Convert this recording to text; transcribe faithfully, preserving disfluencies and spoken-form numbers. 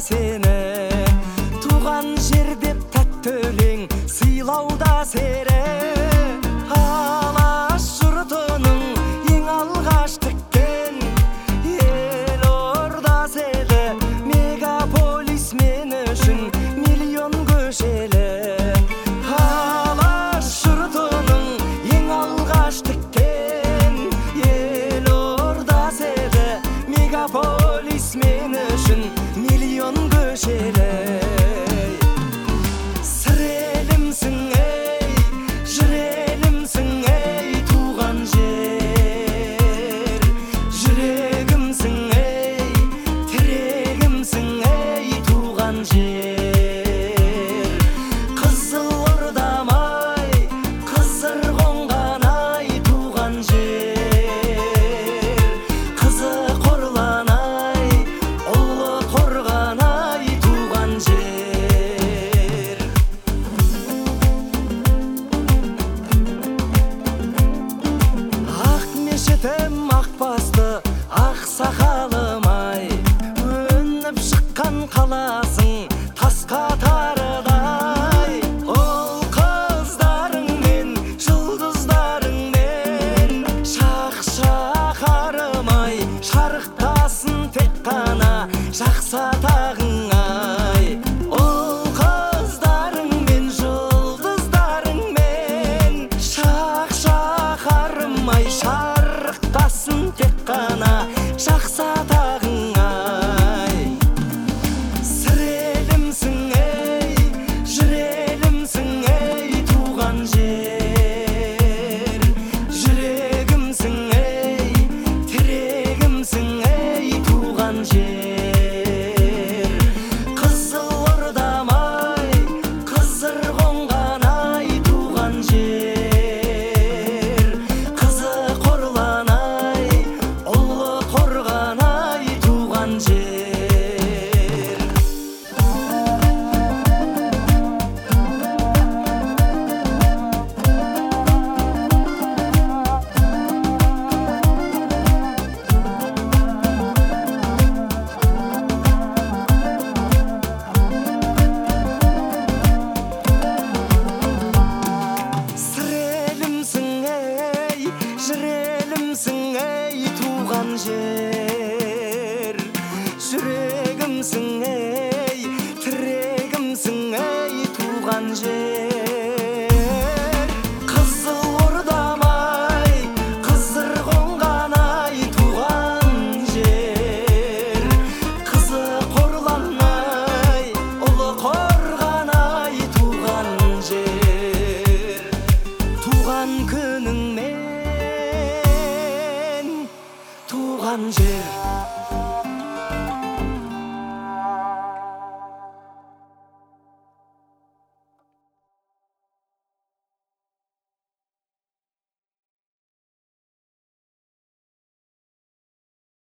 сені, туған жер деп тәтті өлең сыйлауда сері. Алаш жұртының ең алғаш тіккен елордасы еді, мегаполис мен үшін миллион көшелі. Алаш жұртының ең алғаш тіккен елордасы еді, мегаполис мен үшін миллион көшелі. Сірелімсің ей, жүрелімсің ей, туған жер. Жүрегімсің ей, тірегімсің ей, туған жер. Қызылордам-ай, қызыр қонған-ай, туған жер. Қызы қорлан-ай, ұлы қорған-ай, туған жер. Ақ мешітім, ақ басты, ақ сақалым-ай, өніп шыққан қаласың тасқа тарыдай. Ол қыздарыңмен, жұлдыздарыңмен, шақ-шақарым-ай, шарықтасын тек қана жақсы атағың-ай. Ол қыздарыңмен, жұлдыздарыңмен, шақ-шақарым-ай, шарықтасын тек қана жақсы атағың-ай. Сірелімсің ей, жүрелімсің ей, туған жер. Жүрегімсің ей, тірегімсің ей, туған жер. Қызылордам-ай, қызыр қонған-ай, туған жер. Қызы қорлан-ай, ұлы қорған-ай, туған жер. Сірелімсің ей, жүрелімсің ей, туған жер. Жүрегімсің ей, тірегімсің ей, туған жер. Қызылордам-ай, қызыр қонған-ай, туған жер. Қызы қорлан-ай, ұлы қорған-ай, туған жер. Туған күніңмен, туған жер.